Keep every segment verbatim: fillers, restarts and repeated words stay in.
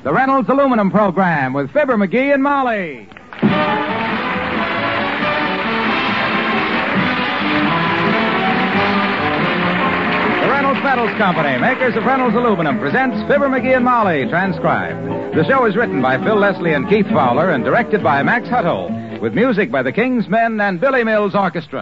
the Reynolds Aluminum Program with Fibber McGee and Molly. The Reynolds Metals Company, makers of Reynolds Aluminum, presents Fibber McGee and Molly, transcribed. The show is written by Phil Leslie and Keith Fowler and directed by Max Hutto, with music by the King's Men and Billy Mills Orchestra.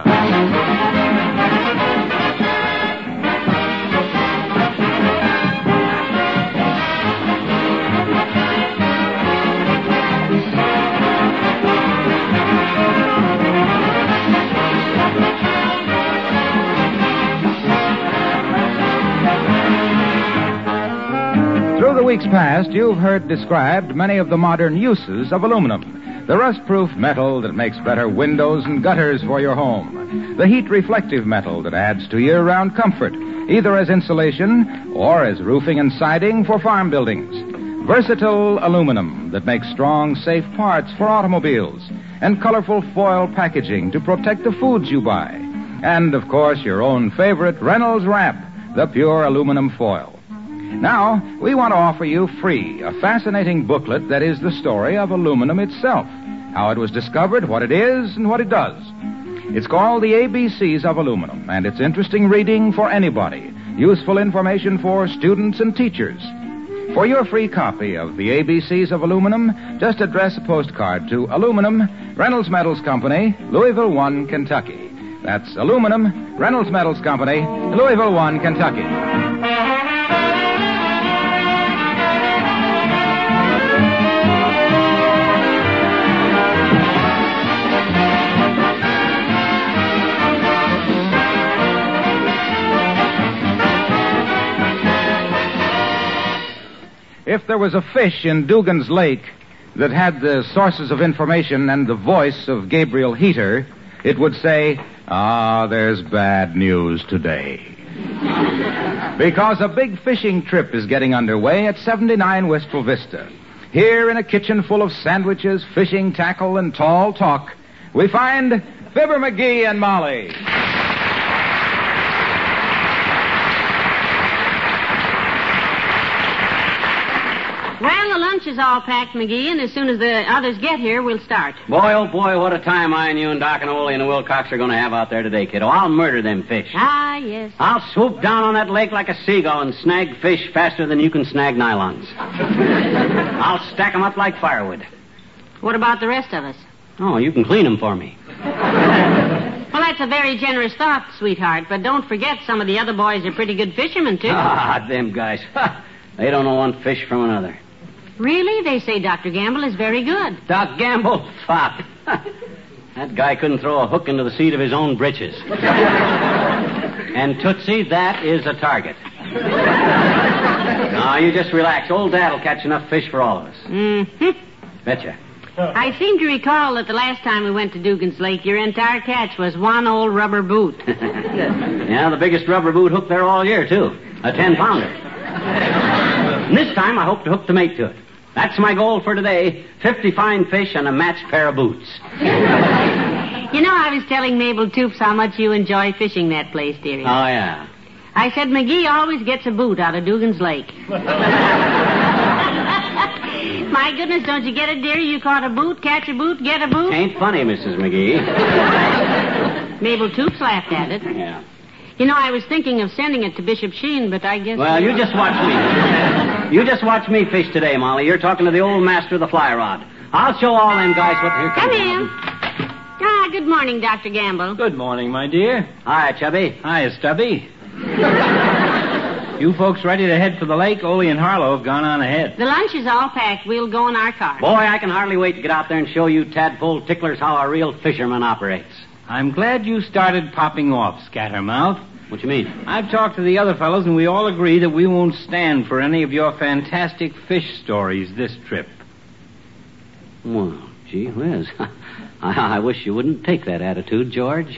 Through the weeks past, you've heard described many of the modern uses of aluminum. The rust-proof metal that makes better windows and gutters for your home. The heat-reflective metal that adds to year-round comfort, either as insulation or as roofing and siding for farm buildings. Versatile aluminum that makes strong, safe parts for automobiles. And colorful foil packaging to protect the foods you buy. And, of course, your own favorite Reynolds Wrap, the pure aluminum foil. Now, we want to offer you free a fascinating booklet that is the story of aluminum itself, how it was discovered, what it is, and what it does. It's called The A B Cs of Aluminum, and it's interesting reading for anybody, useful information for students and teachers. For your free copy of The A B Cs of Aluminum, just address a postcard to Aluminum, Reynolds Metals Company, Louisville, one, Kentucky. That's Aluminum, Reynolds Metals Company, Louisville, one, Kentucky. If there was a fish in Dugan's Lake that had the sources of information and the voice of Gabriel Heater, it would say, "Ah, there's bad news today." Because a big fishing trip is getting underway at seventy-nine Wistful Vista. Here in a kitchen full of sandwiches, fishing tackle, and tall talk, we find Fibber McGee and Molly. Well, the lunch is all packed, McGee, and as soon as the others get here, we'll start. Boy, oh boy, what a time I and you and Doc and Ole and the Wilcox are going to have out there today, kiddo. I'll murder them fish. Ah, yes. I'll swoop down on that lake like a seagull and snag fish faster than you can snag nylons. I'll stack them up like firewood. What about the rest of us? Oh, you can clean them for me. Well, that's a very generous thought, sweetheart, but don't forget some of the other boys are pretty good fishermen, too. Ah, them guys. They don't know one fish from another. Really? They say Doctor Gamble is very good. Doc Gamble? Fop. That guy couldn't throw a hook into the seat of his own britches. And Tootsie, that is a target. Now, you just relax. Old Dad'll catch enough fish for all of us. Mm-hmm. Betcha. I seem to recall that the last time we went to Dugan's Lake, your entire catch was one old rubber boot. Yeah, the biggest rubber boot hooked there all year, too. A ten-pounder. And this time I hope to hook the mate to it. That's my goal for today. Fifty fine fish and a matched pair of boots. You know, I was telling Mabel Toops how much you enjoy fishing that place, dearie. Oh, yeah. I said McGee always gets a boot out of Dugan's Lake. My goodness, don't you get it, dearie? You caught a boot, catch a boot, get a boot? Ain't funny, Missus McGee. Mabel Toops laughed at it. Yeah. You know, I was thinking of sending it to Bishop Sheen, but I guess... Well, you just watch me. You just watch me fish today, Molly. You're talking to the old master of the fly rod. I'll show all them guys what... Here Come in. Ah, good morning, Doctor Gamble. Good morning, my dear. Hi, Chubby. Hi, Stubby. You folks ready to head for the lake? Ole and Harlow have gone on ahead. The lunch is all packed. We'll go in our car. Boy, I can hardly wait to get out there and show you tadpole ticklers how a real fisherman operates. I'm glad you started popping off, Scattermouth. What you mean? I've talked to the other fellows, and we all agree that we won't stand for any of your fantastic fish stories this trip. Well, gee whiz. I, I wish you wouldn't take that attitude, George.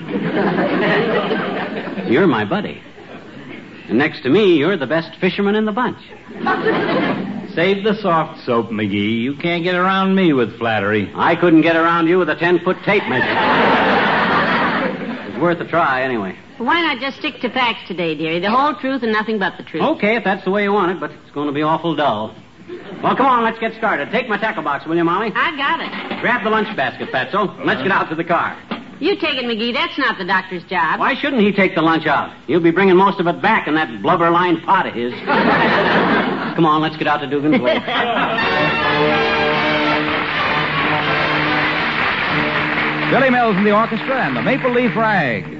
You're my buddy. And next to me, you're the best fisherman in the bunch. Save the soft soap, McGee. You can't get around me with flattery. I couldn't get around you with a ten-foot tape measure. It's worth a try, anyway. Why not just stick to facts today, dearie? The whole truth and nothing but the truth. Okay, if that's the way you want it, but it's going to be awful dull. Well, come on, let's get started. Take my tackle box, will you, Molly? I got it. Grab the lunch basket, Fatso. Let's get out to the car. You take it, McGee. That's not the doctor's job. Why shouldn't he take the lunch out? He'll be bringing most of it back in that blubber-lined pot of his. Come on, let's get out to Dugan's Lake. Billy Mills and the orchestra and the Maple Leaf Rag.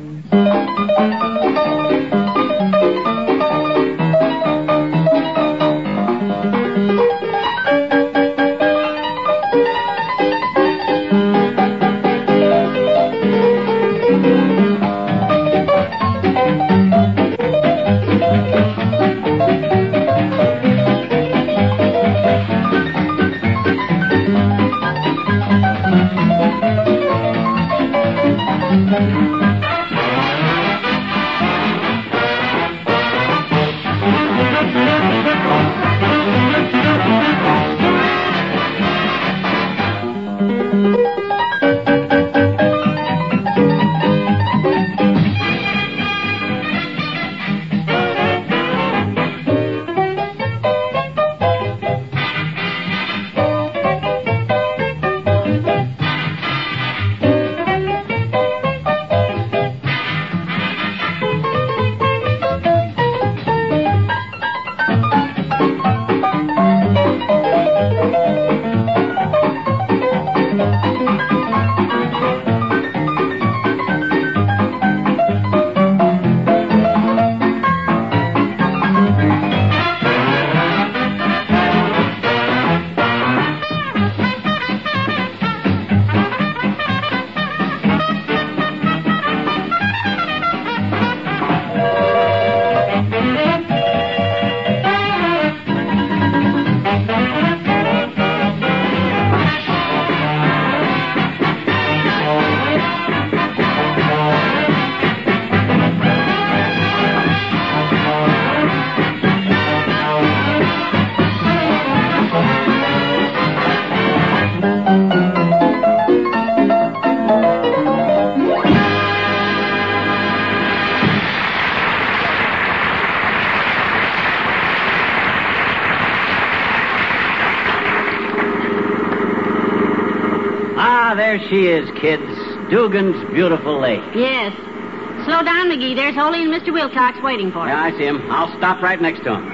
There she is, kids. Dugan's beautiful lake. Yes. Slow down, McGee. There's Ole and Mister Wilcox waiting for us. Yeah, I see him. I'll stop right next to him.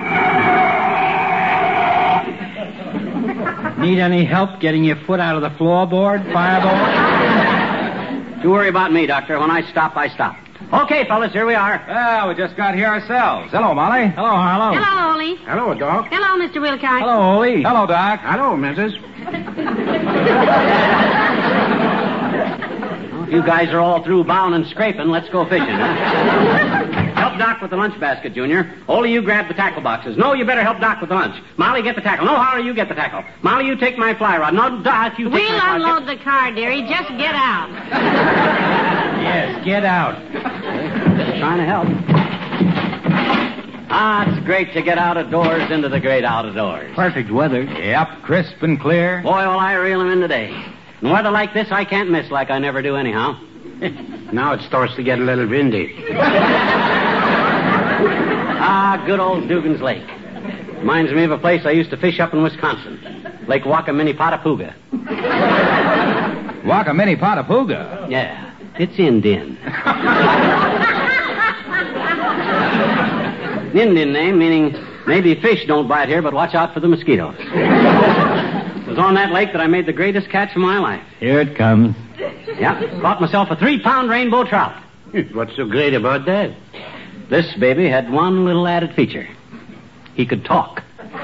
Need any help getting your foot out of the floorboard, Fireball? Don't worry about me, Doctor. When I stop, I stop. Okay, fellas, here we are. Well, we just got here ourselves. Hello, Molly. Hello, Harlow. Hello, Ole. Hello, Doc. Hello, Mister Wilcox. Hello, Ole. Hello, Doc. Hello, Missus If you guys are all through bowing and scraping, let's go fishing, huh? Help Doc with the lunch basket, Junior. Ole, you grab the tackle boxes. No, you better help Doc with the lunch. Molly, get the tackle. No, Harlow, you get the tackle. Molly, you take my fly rod. No, Doc, you take We'll my unload the car, dearie. Just get out. Yes, get out. Trying to help. Ah, it's great to get out of doors into the great out of doors. Perfect weather. Yep, crisp and clear. Boy, will I reel 'em in today. And weather like this, I can't miss like I never do anyhow. Now it starts to get a little windy. Ah, good old Dugan's Lake. Reminds me of a place I used to fish up in Wisconsin. Lake Wakaminipatapooga. Wakaminipatapooga? Yeah, it's Indian. Indian name, meaning maybe fish don't bite here, but watch out for the mosquitoes. It was on that lake that I made the greatest catch of my life. Here it comes. Yeah, caught myself a three-pound rainbow trout. What's so great about that? This baby had one little added feature. He could talk.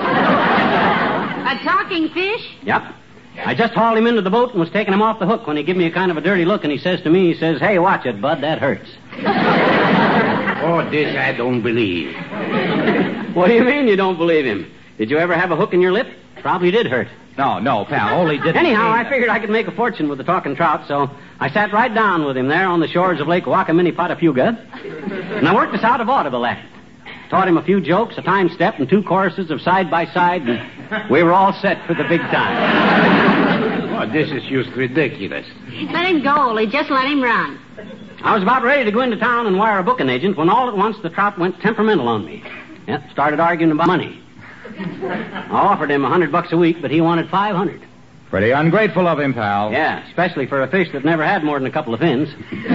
A talking fish? Yep. I just hauled him into the boat and was taking him off the hook when he gave me a kind of a dirty look, and he says to me, he says, "Hey, watch it, bud, that hurts." Oh, this I don't believe. What do you mean you don't believe him? Did you ever have a hook in your lip? Probably did hurt. No, no, pal. Ole didn't. Anyhow, I that. figured I could make a fortune with the talking trout, so I sat right down with him there on the shores of Lake Wakaminipatapooga, and I worked us out of vaudeville act. Taught him a few jokes, a time step, and two choruses of side by side, and we were all set for the big time. Oh, this is just ridiculous. Let him go, Ole. Just let him run. I was about ready to go into town and wire a booking agent when all at once the trout went temperamental on me. Yep, started arguing about money. I offered him a hundred bucks a week, but he wanted five hundred. Pretty ungrateful of him, pal. Yeah, especially for a fish that never had more than a couple of fins.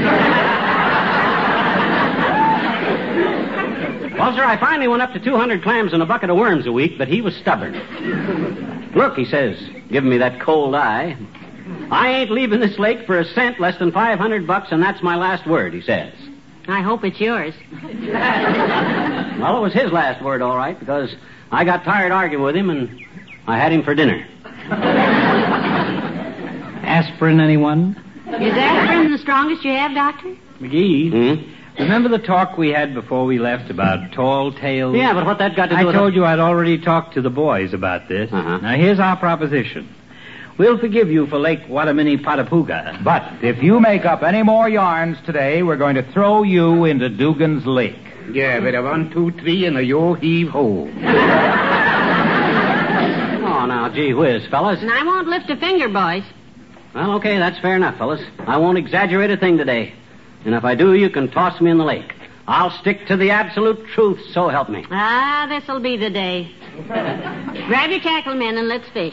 Well, sir, I finally went up to two hundred clams and a bucket of worms a week, but he was stubborn. Look, he says, giving me that cold eye, I ain't leaving this lake for a cent less than five hundred bucks, and that's my last word, he says. I hope it's yours. Well, it was his last word, all right, because I got tired arguing with him, and I had him for dinner. Aspirin, anyone? Is aspirin the strongest you have, Doctor? McGee, Hmm? remember the talk we had before we left about tall tales? Yeah, but what that got to do I with... told you I'd already talked to the boys about this. Uh-huh. Now, here's our proposition. We'll forgive you for Lake Watamini Patapuga. But if you make up any more yarns today, we're going to throw you into Dugan's Lake. Yeah, with a one, two, three, and a yo heave ho. Oh, now, gee whiz, fellas. And I won't lift a finger, boys. Well, okay, that's fair enough, fellas. I won't exaggerate a thing today. And if I do, you can toss me in the lake. I'll stick to the absolute truth, so help me. Ah, this'll be the day. Grab your tackle, men, and let's fish.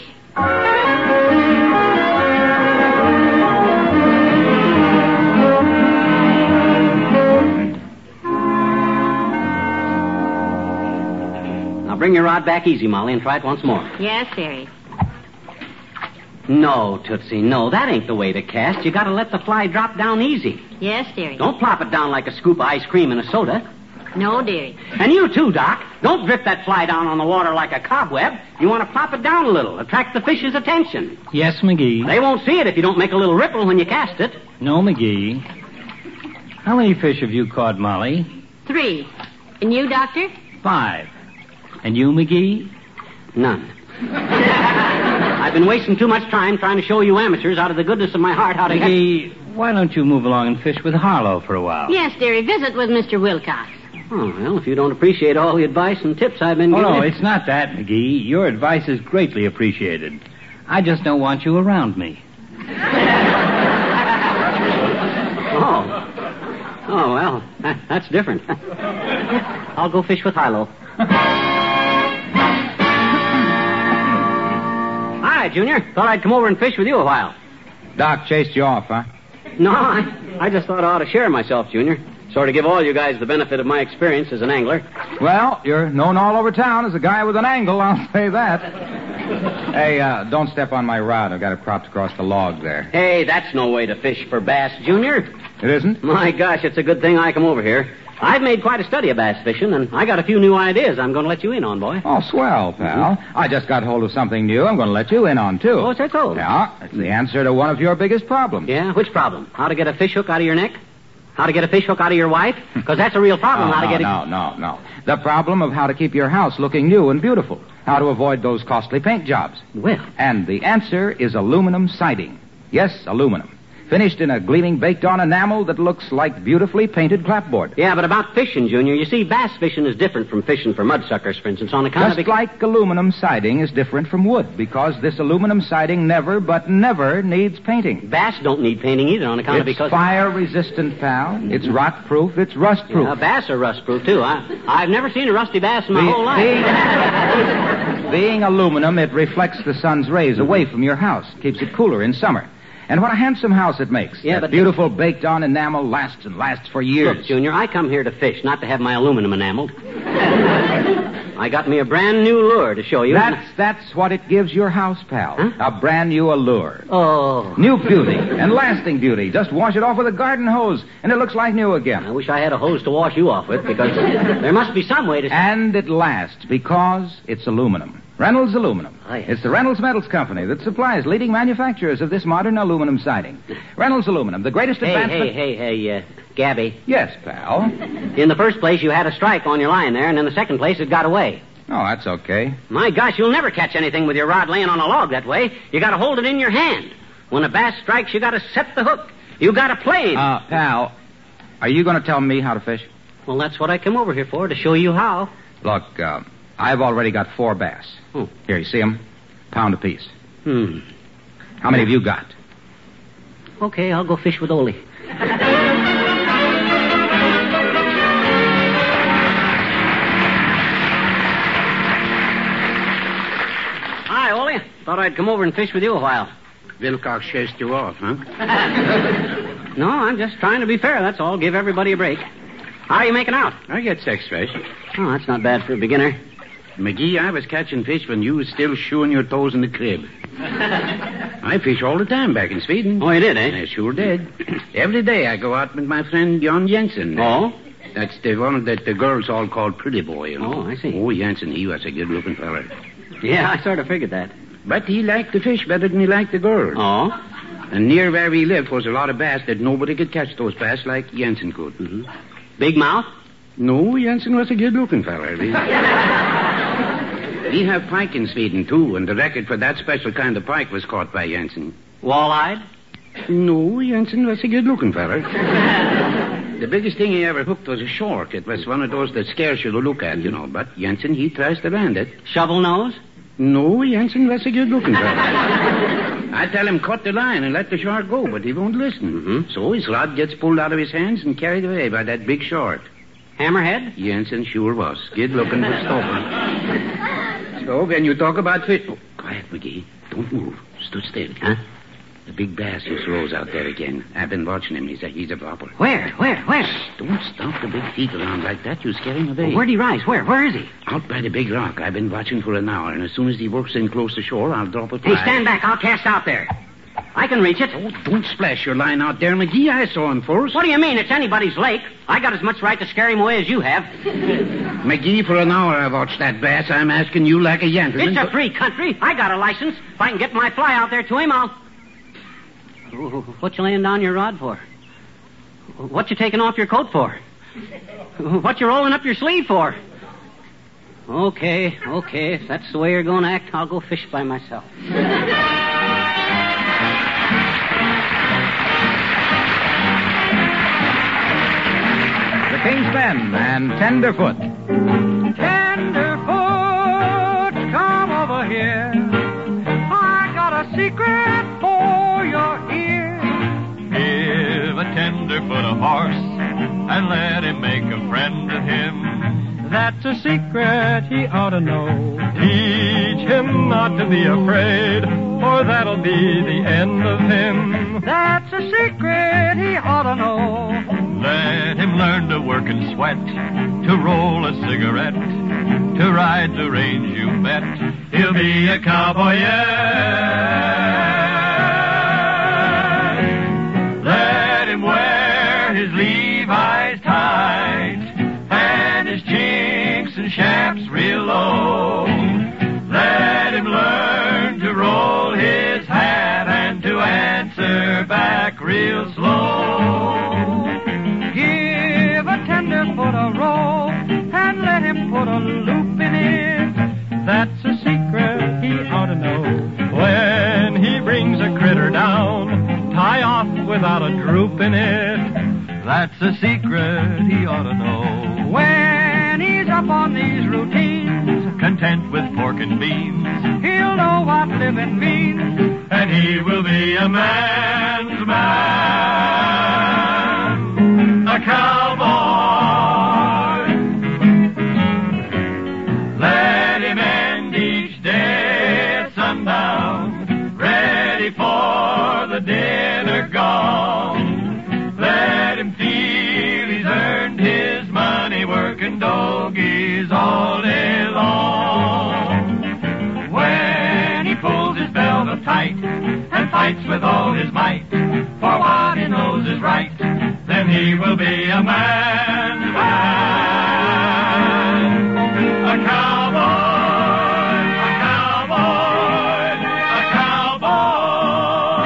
Now bring your rod back easy, Molly, and try it once more. Yes, dearie. No, Tootsie, no. That ain't the way to cast. You gotta let the fly drop down easy. Yes, dearie. Don't plop it down like a scoop of ice cream in a soda. No, dearie. And you too, Doc. Don't drift that fly down on the water like a cobweb. You want to plop it down a little, attract the fish's attention. Yes, McGee. They won't see it if you don't make a little ripple when you cast it. No, McGee. How many fish have you caught, Molly? Three. And you, Doctor? Five. And you, McGee? None. I've been wasting too much time trying to show you amateurs out of the goodness of my heart how to McGee, why don't you move along and fish with Harlow for a while? Yes, dearie. Visit with Mister Wilcox. Oh, well, if you don't appreciate all the advice and tips I've been Oh, giving... no, it's not that, McGee. Your advice is greatly appreciated. I just don't want you around me. Oh. Oh, well, that, that's different. I'll go fish with Harlow. Hi, Junior. Thought I'd come over and fish with you a while. Doc chased you off, huh? No, I, I just thought I ought to share myself, Junior. Sort of give all you guys the benefit of my experience as an angler. Well, you're known all over town as a guy with an angle, I'll say that. Hey, uh, don't step on my rod. I've got it propped across the log there. Hey, that's no way to fish for bass, Junior. It isn't? My gosh, it's a good thing I come over here. I've made quite a study of bass fishing, and I got a few new ideas I'm going to let you in on, boy. Oh, swell, pal. Mm-hmm. I just got hold of something new I'm going to let you in on, too. What's that called? Yeah, it's the answer to one of your biggest problems. Yeah? Which problem? How to get a fish hook out of your neck? How to get a fish hook out of your wife? Because that's a real problem. Oh, how to no, get a... no, no, no. The problem of how to keep your house looking new and beautiful. How to avoid those costly paint jobs. Well. And the answer is aluminum siding. Yes, aluminum. Finished in a gleaming baked-on enamel that looks like beautifully painted clapboard. Yeah, but about fishing, Junior, you see, bass fishing is different from fishing for mudsuckers, for instance, on account Just of... like aluminum siding is different from wood, because this aluminum siding never, but never needs painting. Bass don't need painting either on account It's of because... fire-resistant, pal. It's rot-proof. It's rust-proof. Yeah, bass are rust-proof, too. I, I've never seen a rusty bass in my Be- whole life. Being, being aluminum, it reflects the sun's rays away from your house. Keeps it cooler in summer. And what a handsome house it makes. Yeah, that but- beautiful baked-on enamel lasts and lasts for years. Look, Junior, I come here to fish, not to have my aluminum enameled. I got me a brand new lure to show you. That's, that's what it gives your house, pal. Huh? A brand new allure. Oh. New beauty and lasting beauty. Just wash it off with a garden hose, and it looks like new again. I wish I had a hose to wash you off with, because there must be some way to... And it lasts because it's aluminum. Reynolds Aluminum. Oh, yes. It's the Reynolds Metals Company that supplies leading manufacturers of this modern aluminum siding. Reynolds Aluminum, the greatest Hey, advancement... hey, hey, hey, uh, Gabby. Yes, pal. In the first place, you had a strike on your line there, and in the second place, it got away. Oh, that's okay. My gosh, you'll never catch anything with your rod laying on a log that way. You gotta hold it in your hand. When a bass strikes, you gotta set the hook. You gotta play him. Uh, pal, are you going to tell me how to fish? Well, that's what I come over here for, to show you how. Look, uh, I've already got four bass. Hmm. Here, you see them? Pound apiece. Hmm. How many have you got? Okay, I'll go fish with Ole. Thought I'd come over and fish with you a while. Wilcox chased you off, huh? No, I'm just trying to be fair, that's all. Give everybody a break. How are you making out? I get six fish. Oh, that's not bad for a beginner. McGee, I was catching fish when you was still shoeing your toes in the crib. I fish all the time back in Sweden. Oh, you did, eh? I sure did. Every day I go out with my friend Jon Jensen. Oh? That's the one that the girls all call Pretty Boy, you know. Oh, I see. Oh, Jensen, he was a good-looking fella. Yeah, I sort of figured that. But he liked the fish better than he liked the girls. Oh? And near where we lived was a lot of bass that nobody could catch those bass like Jensen could. Mm-hmm. Big mouth? No, Jensen was a good-looking fella. We have pike in Sweden, too, and the record for that special kind of pike was caught by Jensen. Walleyed? No, Jensen was a good-looking fella. The biggest thing he ever hooked was a shark. It was one of those that scares you to look at, you know. But Jensen, he tries to land it. Shovel nose? No, Jensen was a good-looking fella. I tell him cut the line and let the shark go, but he won't listen. Mm-hmm. So his rod gets pulled out of his hands and carried away by that big shark. Hammerhead? Jensen sure was. Good-looking for stopping. So, when you talk about fish... Oh, quiet, McGee. Don't move. Stood still. Huh? The big bass just rose out there again. I've been watching him. He's a, he's a bopper. Where? Where? Where? Don't stomp the big feet around like that. You scare him away. Well, where'd he rise? Where? Where is he? Out by the big rock. I've been watching for an hour, and as soon as he works in close to shore, I'll drop a fly. Hey, stand back. I'll cast out there. I can reach it. Oh, don't splash your line out there, McGee. I saw him first. What do you mean? It's anybody's lake. I got as much right to scare him away as you have. McGee, for an hour I watched that bass. I'm asking you like a gentleman. It's a free country. I got a license. If I can get my fly out there to him, I'll... What you laying down your rod for? What you taking off your coat for? What you rolling up your sleeve for? Okay, okay. If that's the way you're going to act, I'll go fish by myself. The King's Men and Tenderfoot. Tenderfoot, come over here. I got a secret for your ear. Give a tenderfoot a horse and let him make a friend of him. That's a secret he ought to know. Teach him not to be afraid, or that'll be the end of him. That's a secret he ought to know. Let him learn to work and sweat, to roll a cigarette, to ride the range, you bet. He'll be a cowboy yet. Let him wear his Levi's tight and his chinks and chaps real low. Let him learn to roll his hat and to answer back real slow. Give a tenderfoot a roll and let him put a loop in it. That's a secret he ought to know. When he brings a critter down, tie off without a droop in it. That's a secret he ought to know. When he's up on these routines, Content with pork and beans, he'll know what living means. and he will be a man's man, a cowboy. Let him end each day at sundown, ready for the dinner gong. Let him feel he's earned his money working doggies all day long. When he pulls his belt up tight and fights with all his might for what he knows is right, then he will be a man's man, a cowboy, a cowboy, a cowboy.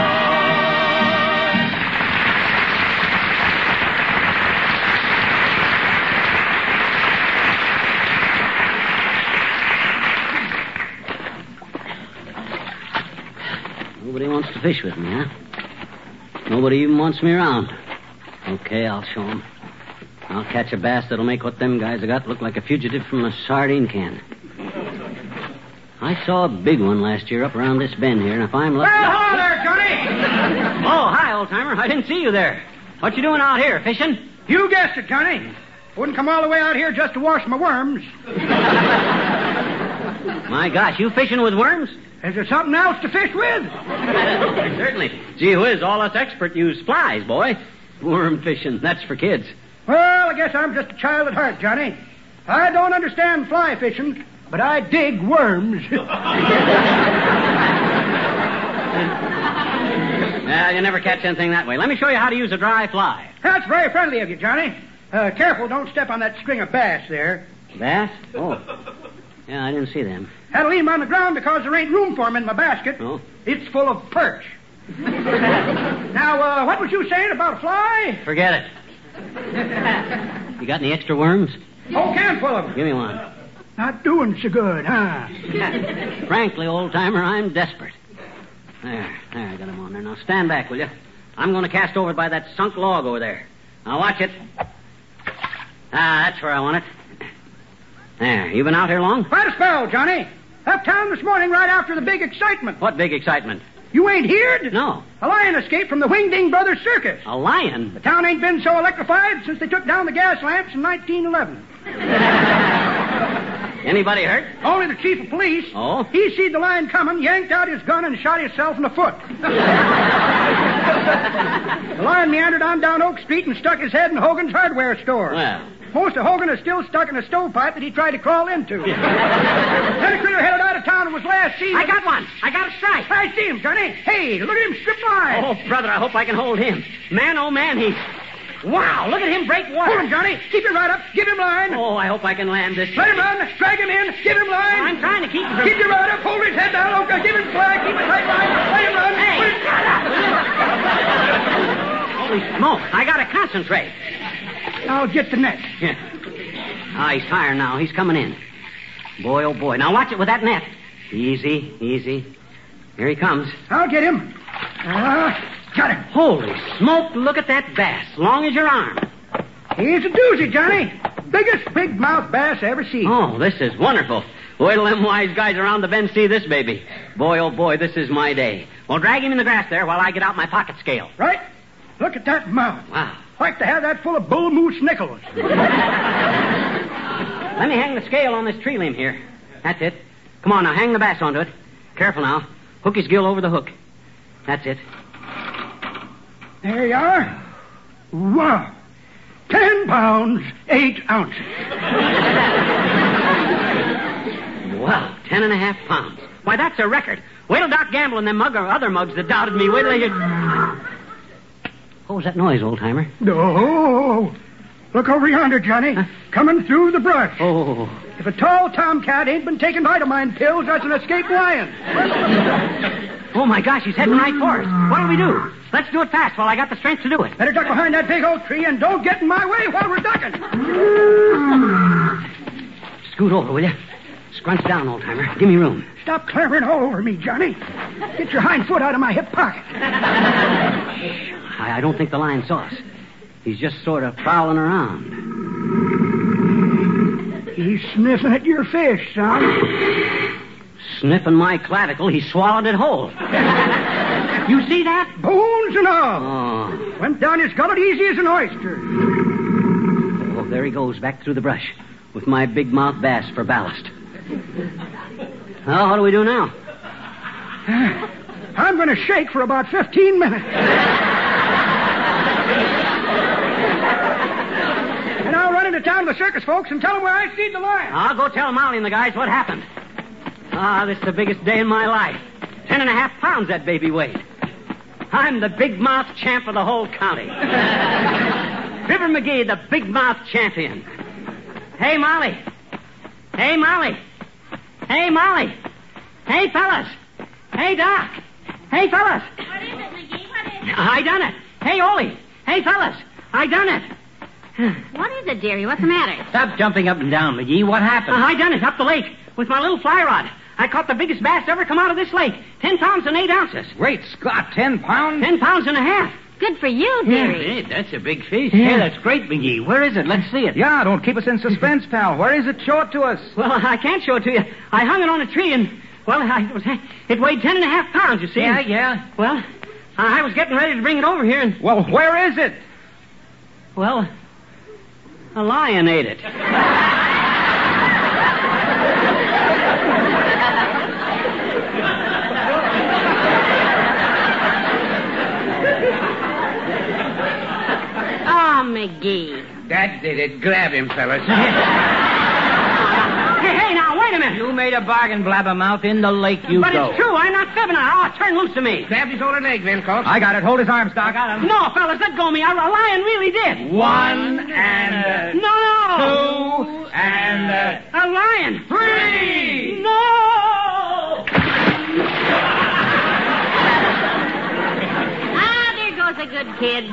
Nobody wants to fish with me, huh? Nobody even wants me around. Okay, I'll show 'em. I'll catch a bass that'll make what them guys have got look like a fugitive from a sardine can. I saw a big one last year up around this bend here, and if I'm lucky... Well, hello there, Johnny. Oh, hi, old-timer. I didn't see you there. What you doing out here, fishing? You guessed it, Johnny. Wouldn't come all the way out here just to wash my worms. My gosh, you fishing with worms? Is there something else to fish with? Certainly. Gee whiz, all us experts use flies, boy. Worm fishing, that's for kids. Well, I guess I'm just a child at heart, Johnny. I don't understand fly fishing, but I dig worms. Well, you never catch anything that way. Let me show you how to use a dry fly. That's very friendly of you, Johnny. Uh, careful, don't step on that string of bass there. Bass? Oh. Yeah, I didn't see them. Had to leave 'em on the ground because there ain't room for 'em in my basket. Oh. It's full of perch. Now, uh, what was you saying about a fly? Forget it. You got any extra worms? Whole can full of 'em. Give me one. Not doing so good, huh? Frankly, old-timer, I'm desperate. There, there, I got him on there. Now, stand back, will you? I'm going to cast over by that sunk log over there. Now, watch it. Ah, that's where I want it. There, you been out here long? Quite a spell, Johnny. Uptown this morning right after the big excitement. What big excitement? You ain't heard? No. A lion escaped from the Wingding Brothers Circus. A lion? The town ain't been so electrified since they took down the gas lamps in nineteen eleven. Anybody hurt? Only the chief of police. Oh? He seen the lion coming, yanked out his gun, and shot himself in the foot. The lion meandered on down Oak Street and stuck his head in Hogan's hardware store. Well. Most of Hogan is still stuck in a stovepipe that he tried to crawl into. Then a critter headed out of town and was last seen... I got one. I got a strike. I see him, Johnny. Hey, look at him strip mine. Oh, brother, I hope I can hold him. Man, oh, man, he's... Wow, look at him break water. Hold him, Johnny. Keep him right up. Give him line. Oh, I hope I can land this. Let him run. Drag him in. Give him line. Oh, I'm trying to keep him from... Keep your right up. Hold his head down. Okay, give him slack. Keep it tight line. Let him run. Hey. Put his right up. Holy smoke. I gotta concentrate. I'll get the net. Yeah. Ah, he's tired now. He's coming in. Boy, oh, boy. Now watch it with that net. Easy, easy. Here he comes. I'll get him. Ah, uh, got him. Holy smoke, look at that bass. Long as your arm. He's a doozy, Johnny. Biggest big mouth bass I ever seen. Oh, this is wonderful. Wait till them wise guys around the bend see this baby. Boy, oh, boy, this is my day. Well, drag him in the grass there while I get out my pocket scale. Right? Look at that mouth. Wow. Like to have that full of bull moose nickels. Let me hang the scale on this tree limb here. That's it. Come on now, hang the bass onto it. Careful now. Hook his gill over the hook. That's it. There you are. Wow. Ten pounds, eight ounces. Well, ten and a half pounds. Why, that's a record. Wait till Doc Gamble and them mug or other mugs that doubted me. Wait till they get... What was that noise, old-timer? No. Look over yonder, Johnny. Huh? Coming through the brush. Oh. If a tall tomcat ain't been taking vitamin pills, that's an escaped lion. Oh, my gosh, he's heading right for us. What'll we do? Let's do it fast while I got the strength to do it. Better duck behind that big oak tree and don't get in my way while we're ducking. Scoot over, will you? Scrunch down, old-timer. Give me room. Stop clambering all over me, Johnny. Get your hind foot out of my hip pocket. I, I don't think the lion saw us. He's just sort of prowling around. He's sniffing at your fish, son. Sniffing my clavicle, he swallowed it whole. You see that? Bones and all. Oh. Went down his gullet easy as an oyster. Oh, there he goes, back through the brush, with my big mouth bass for ballast. Well, what do we do now? I'm going to shake for about fifteen minutes. And I'll run into town to the circus folks and tell them where I seed the lion. I'll go tell Molly and the guys what happened. Ah, this is the biggest day in my life. Ten and a half pounds that baby weighed. I'm the big mouth champ of the whole county. Fibber McGee, the big mouth champion. Hey, Molly. Hey, Molly. Hey, Molly. Hey, fellas. Hey, Doc. Hey, fellas. What is it, McGee? What is it? I done it. Hey, Ole. Hey, fellas. I done it. What is it, dearie? What's the matter? Stop jumping up and down, McGee. What happened? Uh, I done it up the lake with my little fly rod. I caught the biggest bass ever come out of this lake. Ten pounds and eight ounces. Great Scott, ten pounds? Ten pounds and a half. Good for you, dearie. Hey, that's a big fish. Yeah. Hey, that's great, McGee. Where is it? Let's see it. Yeah, don't keep us in suspense, pal. Where is it? Show it to us. Well, I can't show it to you. I hung it on a tree and, well, I, it, was, it weighed ten and a half pounds, you see. Yeah, yeah. Well, I was getting ready to bring it over here and... Well, where is it? Well, a lion ate it. That did it. Grab him, fellas. Hey, hey, now, wait a minute. You made a bargain, blabbermouth. In the lake you but go. it's true. I'm not fibbing. Oh, turn loose to me. Grab his other leg, Wilcox. I got it. Hold his arm, Stock. I got him. No, fellas, let go of me. A, a lion really did. One and No, no. two and A lion. three. No. Ah, there goes a good kid.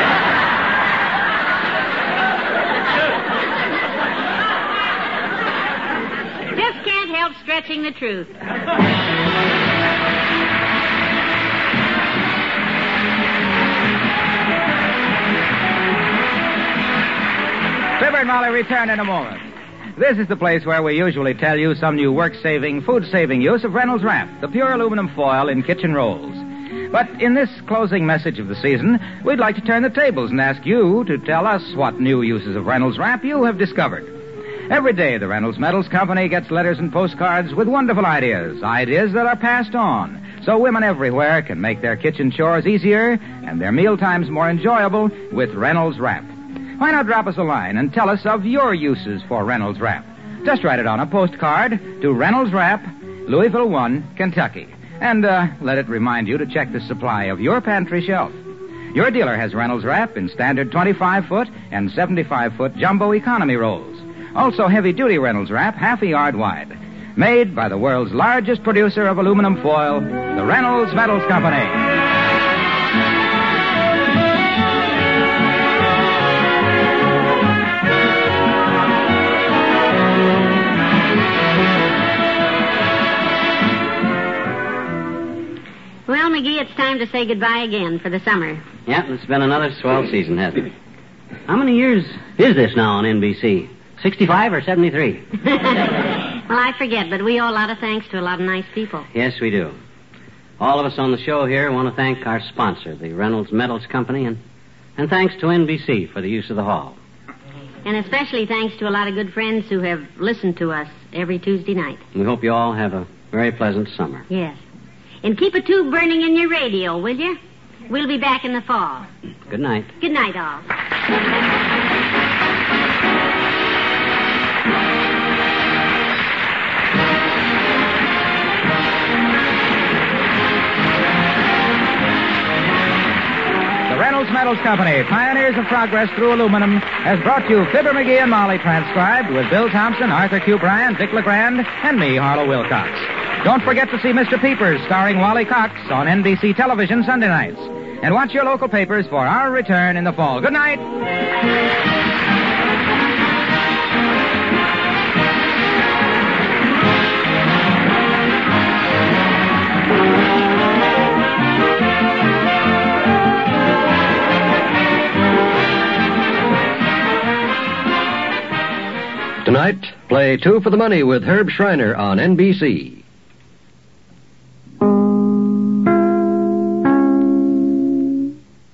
Just can't help stretching the truth. Fibber and Molly return in a moment. This is the place where we usually tell you some new work-saving, food-saving use of Reynolds Wrap, the pure aluminum foil in kitchen rolls. But in this closing message of the season, we'd like to turn the tables and ask you to tell us what new uses of Reynolds Wrap you have discovered. Every day, the Reynolds Metals Company gets letters and postcards with wonderful ideas, ideas that are passed on, so women everywhere can make their kitchen chores easier and their mealtimes more enjoyable with Reynolds Wrap. Why not drop us a line and tell us of your uses for Reynolds Wrap? Just write it on a postcard to Reynolds Wrap, Louisville one, Kentucky. And uh, let it remind you to check the supply of your pantry shelf. Your dealer has Reynolds Wrap in standard twenty-five foot and seventy-five foot jumbo economy rolls. Also heavy-duty Reynolds Wrap, half a yard wide. Made by the world's largest producer of aluminum foil, the Reynolds Metals Company. Well, McGee, it's time to say goodbye again for the summer. Yep, it's been another swell season, hasn't it? How many years is this now on N B C? sixty-five or seventy-three? Well, I forget, but we owe a lot of thanks to a lot of nice people. Yes, we do. All of us on the show here want to thank our sponsor, the Reynolds Metals Company, and, and thanks to N B C for the use of the hall. And especially thanks to a lot of good friends who have listened to us every Tuesday night. We hope you all have a very pleasant summer. Yes. And keep a tube burning in your radio, will you? We'll be back in the fall. Good night. Good night, all. The Reynolds Metals Company, pioneers of progress through aluminum, has brought you Fibber, McGee, and Molly transcribed with Bill Thompson, Arthur Q. Bryant, Dick LeGrand, and me, Harlow Wilcox. Don't forget to see Mister Peepers starring Wally Cox on N B C television Sunday nights. And watch your local papers for our return in the fall. Good night. Tonight, play Two for the Money with Herb Schreiner on N B C.